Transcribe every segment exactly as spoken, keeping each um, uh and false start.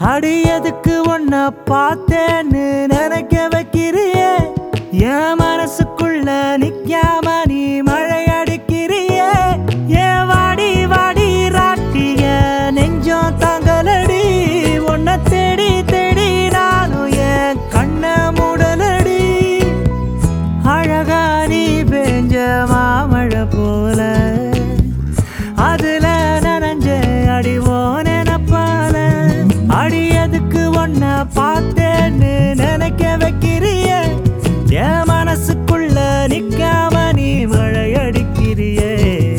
அடியதுக்கு ஒன்ன பார்த்தேன்னு நினைக்க வைக்கிறியே என் மனசுக்குள்ள நிக்காம நீ மழை அடிக்கிறியே ஏன் வாடி வாடி ராட்டிய நெஞ்சம் தாங்கலடி உன்னை தேடி தேடி நானும் என் கண்ண மூடலடி அழகா நீ பெஞ்ச மாமழை போல அதுல நனைஞ்ச அடிவோன நப்பால அடியதுக்கு ஒன்ன பார்த்தேன்னு நினைக்க வைக்கிறிய என் மனசுக்குள்ள நிக்காம நீ மழை அடிக்கிறியே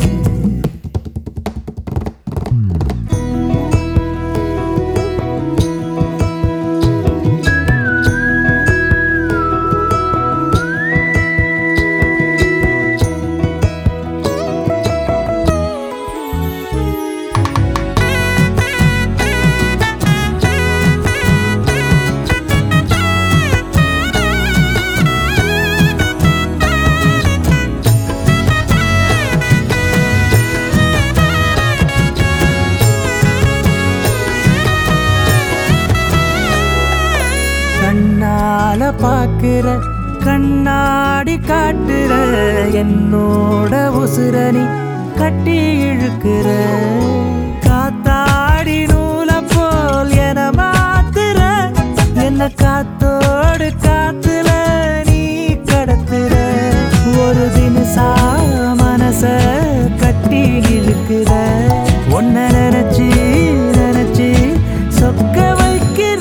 கண்ணால பாக்குற கண்ணாடி காட்டுற என்னோட உசுரணி கட்டி இழுக்கிற காத்தாடி நூல போல் என மாத்துற என்ன காத்தோடு காத்துல நீ கடத்துற ஒரு தினசா மனச கட்டி இழுக்கிற ஒன்ன நினைச்சு நினைச்சு சொக்க வைக்கிற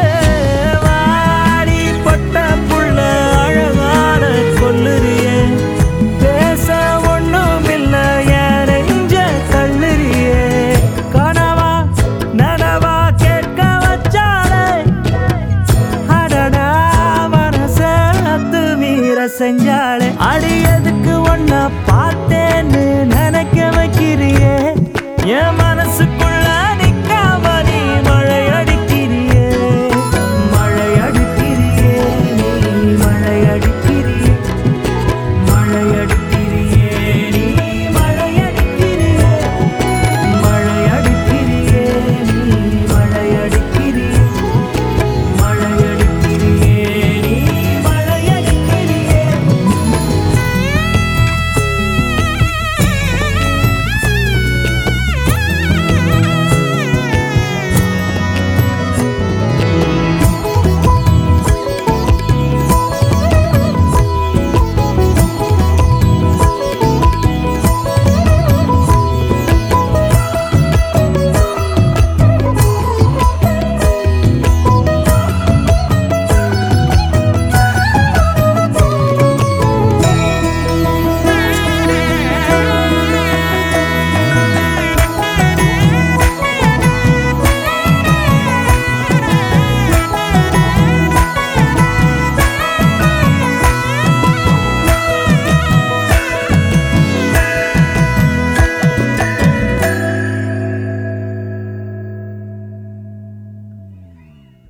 செஞ்சாலே அடியதுக்கு ஒன்ன பார்த்தேன்னு நினைக்க வைக்கிறியே என் மனசு